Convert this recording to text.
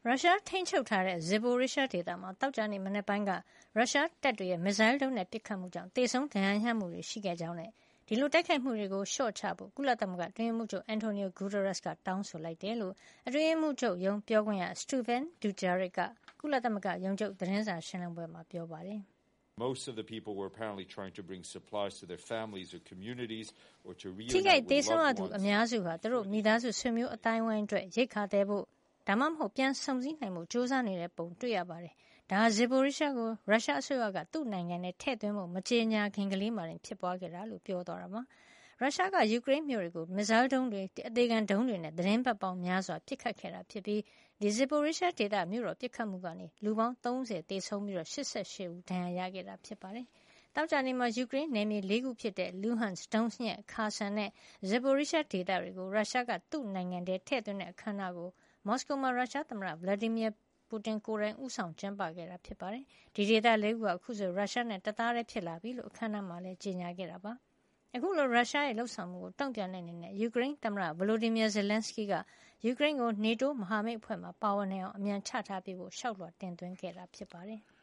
ရုရှားထိန်းချုပ်ထားတဲ့ Zaporizhzhia ဒေသမှာသောကြာနေ့မနက်ပိုင်းကရုရှားတပ်တွေရဲ့မစ်ဇိုင်းဒုံးနဲ့ပစ်ခတ်မှုကြောင့်သေဆုံးဒဏ်ရာရမှုတွေရှိခဲ့ကြောင်းနဲ့ဒီလိုတိုက်ခိုက်မှုတွေကိုလျှော့ချဖို့ကုလသမဂ္ဂအတွင်းရေးမှူးချုပ် Antonio Guterres ကတောင်းဆိုလိုက်တယ်လို့အတွင်းရေးမှူးချုပ်ရုံးပြောခွင့်ရ Stéphane Dujarric ကကုလသမဂ္ဂရုံးချုပ်သတင်းစာရှင်းလင်းပွဲမှာပြောပါတယ်။ Most of the people were apparently trying to bring supplies to their families or communities or to reunite ထိခိုက်သေ with ဆုံးရ loved သူအ ones. များစုဟာသူတို့မိသားစုဆွေမျိုးအတိုင်းဝိုင်းအတွက်ရိက္ခာသယ်ဖို့ဒါမှမဟုတ်ပြန်ဆုံစည်းနိုင်မှုစ조사နေတဲ့ပုံတွေ့ရပါတယ်။ဒါဟာ Zaporizhzhia ကိုရုရှားအစိုးရကသူ့နိုင်ငံနဲ့ထည့်သွင်းဖို့မကြေညာခင်ကလေးမှာတင်ဖြစ်ပွားခဲ့တာလို့ပြောသွားတာပါ။ရုရှားကယူကရိန်းမြို့တွေကိုမစ်ဇိုင်းဒုံးတွေအသေးခံဒုံးတွေနဲ့သတင်းပတ်ပေါင်းများစွာပစ်ခတ်ခဲ့တာဖြစ်ပြီးဒီ Zaporizhzhia ဒေသမြို့တော်ပစ်ခတ်မှုကနေလူပေါင်း30သေဆုံးပြီး88ဦးဒဏ်ရာရခဲ့တာဖြစ်ပါတယ်။သောကြာနေ့မှာယူကရိန်းနယ်မြေ၄ခုဖြစ်တဲ့ Luhansk, Donetsk, Kherson နဲ့ Zaporizhzhia ဒေသတွေကိုရုရှားကသူ့နိုင်ငံထဲထည့်သွင်းတဲ့အခမ်းအနားကိုမော်စကိုမှာရုရှားသမ္မတ Vladimir Putin ကိုယ်တိုင်ဦးဆောင်ကျင်းပခဲ့တာဖြစ်ပါတယ်။ဒီဒေသ၄ခုကအခုဆိုရုရှားနဲ့တသားတည်းဖြစ်လာပြီလို့အခမ်းအနားမှာလည်းကြေညာခဲ့တာပါ။အခုလိုရုရှားရဲ့လှုပ်ဆောင်မှုကိုတုံ့ပြန်တဲ့အနေနဲ့ယူကရိန်းသမ္မတ Volodymyr Zelenskyy ကယူကရိန်းကို NATO မဟာမိတ်အဖွဲ့မှာပါဝင်နိုင်အောင်အမြန်ချထားပေးဖို့လျှောက်လွှာတင်သွင်းခဲ့တာဖြစ်ပါတယ်။